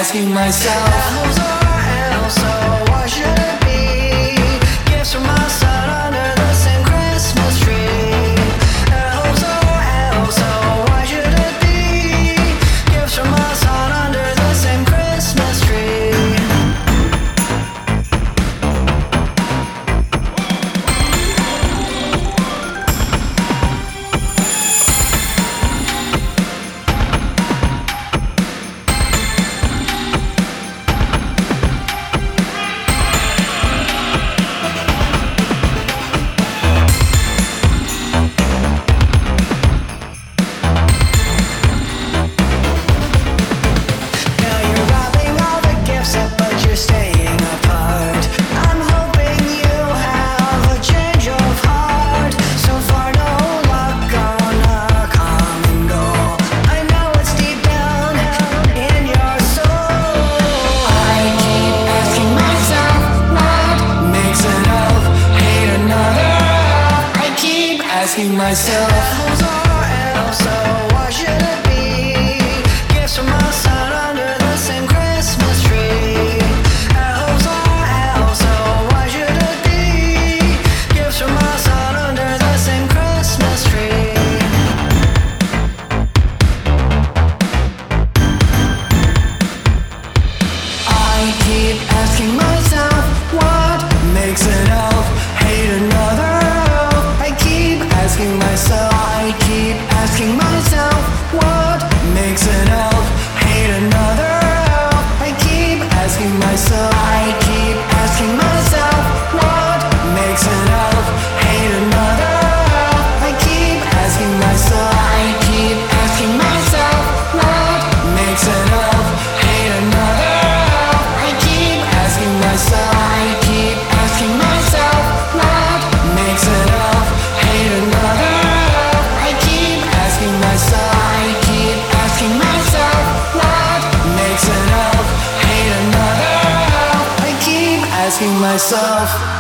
asking myself, elves are elves, so why should it be? Gifts from my son under the same Christmas tree. Elves are elves, so why should it be? Gifts from my son under the same Christmas tree. Asking myself, elves are elves, so why should it be? Gifts from my son under the same Christmas tree. Elves are elves, so why should it be? Gifts from my son under the same Christmas tree. I keep asking myself, what makes an elf hate another? I keep asking myself, what makes an elf hate another elf? I keep asking myself, I keep asking myself, what makes an elf hate another elf? I keep asking myself, I keep asking myself, what makes an elf hate another elf? I keep asking myself, I keep asking myself, what makes an elf hate another elf? I keep asking myself, I keep asking myself, what makes an elf hate another elf? I keep asking myself.